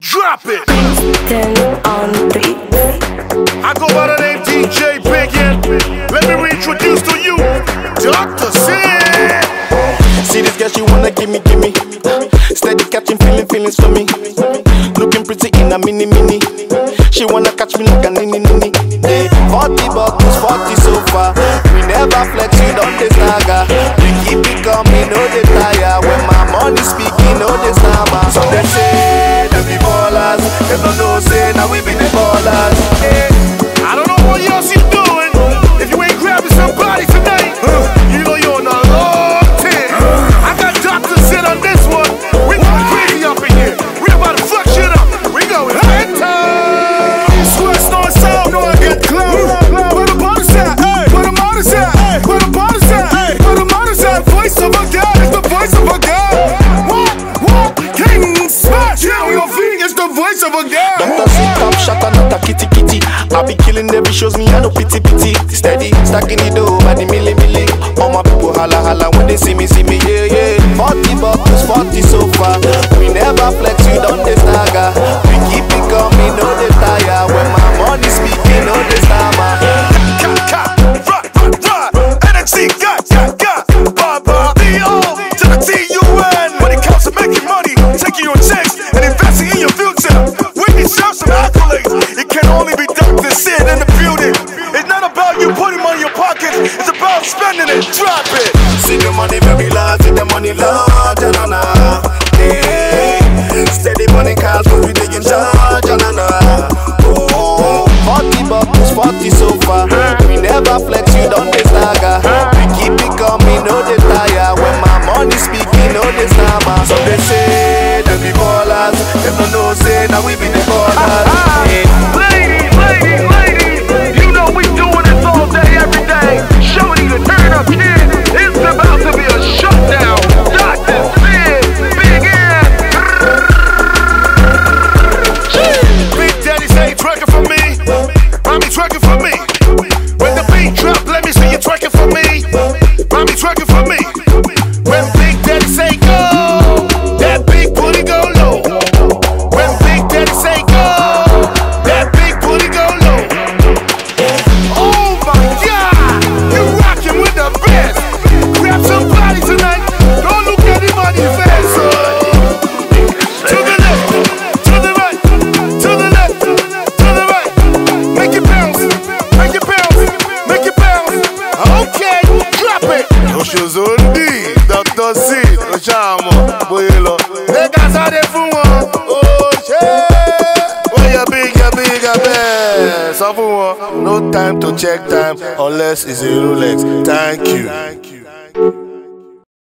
Drop it. Then on the beat. I go by the name DJ Big N. Let me reintroduce to you Dr. Sid. See this girl, she wanna gimme. Steady catching feelings for me. Looking pretty in a mini. She wanna catch me like a nini. Hey, 40 bottles, 40 so far. We never flex, we don't taste naga. We keep it coming, no they tire. When my money speaking, no they stammer. So they say, they be ballers. They don't know, say, now we be the ballers. Hey. I don't know what else you doing. If you ain't grabbing somebody tonight, you know you're on a long tear. I got Dr. Sid on this one. We going crazy up in here. We about to fuck shit up. We going head time. Sweat on sound, no I get close. Where the bottom at? Where the motors at? Where the bottoms at? Where the motors at? Voice of a God, it's the voice of a God. What? King smash. Yeah, we on feet, it's the voice of a God. Dr. Sid top shot, not a kitty. I be killing every shows me, I no pity. Steady, stacking it dough by the milli. All my people holla when they see me, yeah. 40 bottles, 40 so far. We never flex, we don't they stagger. We keep it coming, no they tire. When my money speaking, no they stammer. Run, energy, got, Baba, B.O. to the T-U-N. When it comes to making money, taking your checks and investing in your future, we deserve some accolades. It can only be Dr. Sid in the building. It's not about you putting money in your pockets, it's about spending it. Drop it. See the money very large, see the money large, na. Hey, steady money cars, but we dey in charge, na. Oh, 40 bottles, 40 so far. We never flex, you don't dey stagger. We keep it coming, no dey tire. When my money speaking, no dey stammer. So they say, they be ballers. They don't know, say, now we be the ballers. Hey. Ladies, you know we doing this all day, every day. Shorty the turn up kid. It's about to be a shutdown. Dr. Sid, Big N. Big Daddy say twerking for me. Mommy twerking for me. When the beat drop, let me see you twerking for me. Mommy twerking for me. When Big Daddy say go, that big booty go low. When Big Daddy say go, that big booty go low. Oh my God, you rockin' with the best. Grab somebody tonight. Don't look at him on your face. To the left, to the right, to the left, to the right. Make it bounce, make it bounce, make it bounce. Okay, drop it. Oshozondi, Dr. Sid, Oshamo, Boyelo. They got started for one. Oh shit. Well, you're big, so for one. No time to check time unless it's a Rolex. Thank you.